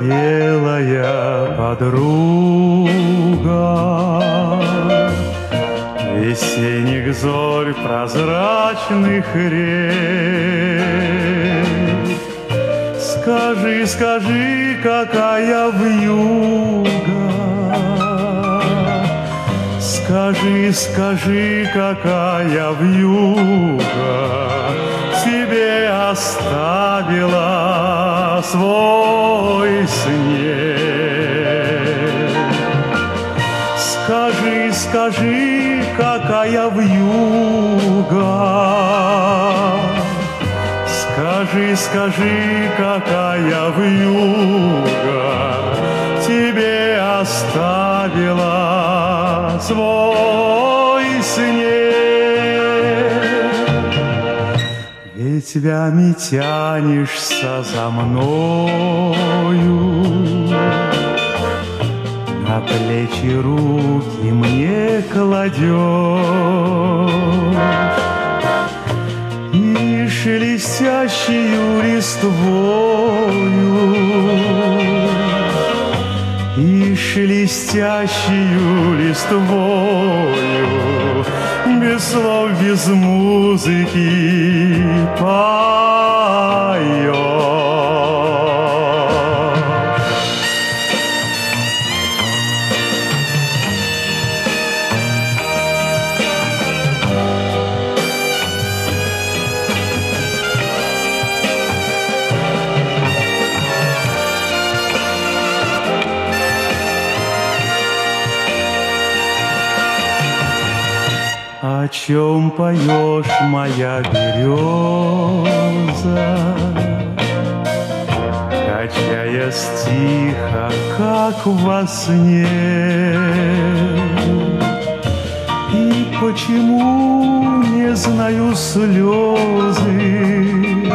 белая подруга весенних зорь, прозрачных рек. Скажи, скажи, какая вьюга, скажи, скажи, какая вьюга тебе оставила свой снег. Скажи, скажи, какая вьюга, скажи, скажи, какая вьюга тебе оставила свой снег. Ветвями тянешься за мною, на плечи руки мне кладешь, и шелестящую листвою, и шелестящую листвою, без слов, без музыки поешь. О чем поешь, моя береза, качаясь тихо, как во сне? И почему не знаю слезы?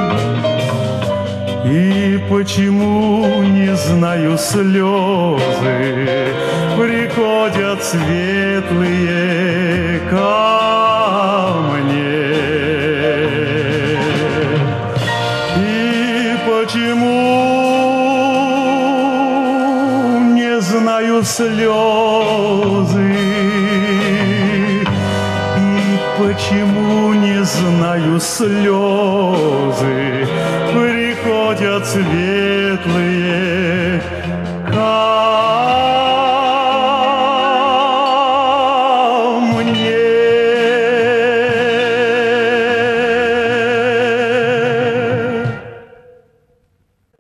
И почему не знаю слезы? Приходят светлые ко мне. И почему не знаю слезы? И почему не знаю слезы? Приходят светлые